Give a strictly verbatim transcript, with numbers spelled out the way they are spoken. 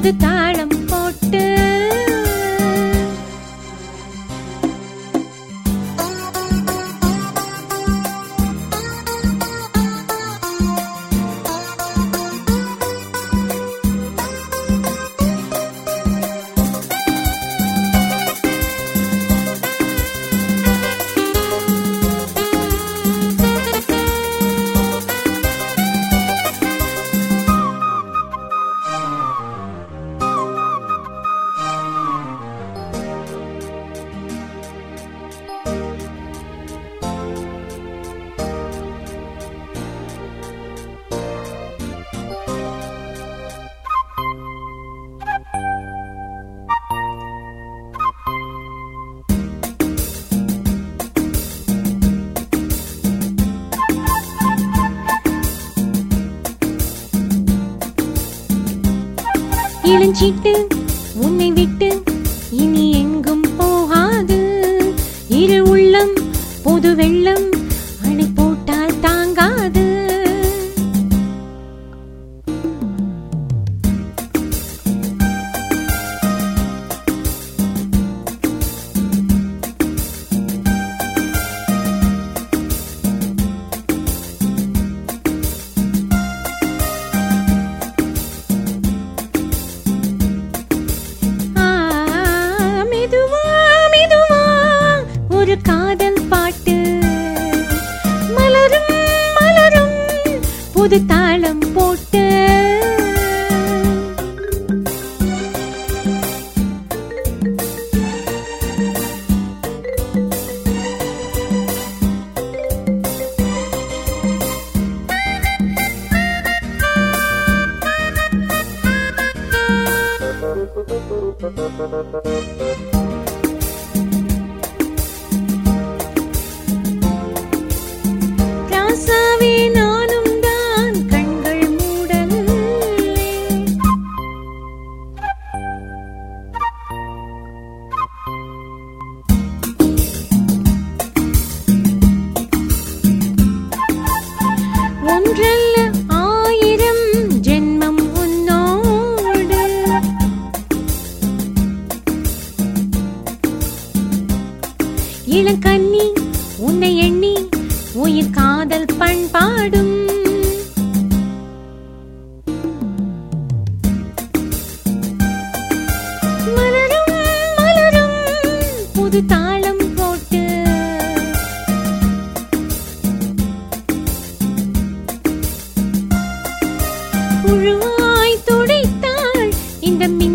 புது தாளம் போட்டு இளஞ்சிட்டு உன்னை விட்டு இனி எங்கும் போகாது. இரு உள்ளம் பொது வெள்ளம் அணை போட்டால் தாங்காது. ஒரு காதல் பாட்டு மலரும் மலரும் புது தாளம் போட்டு ராசாவே நானும் தான் கண்கள் மூடலே. ஒன்றல்ல ஆயிரம் ஜென்மம் உன்னோடு இளங்கண்ணி உன்னை எண்ணி உயிர் காதல் பண்பாடும். மலரும் மலரும் புது தாளம் போட்டு புழுவாய் துடைத்தாள் இந்த மின்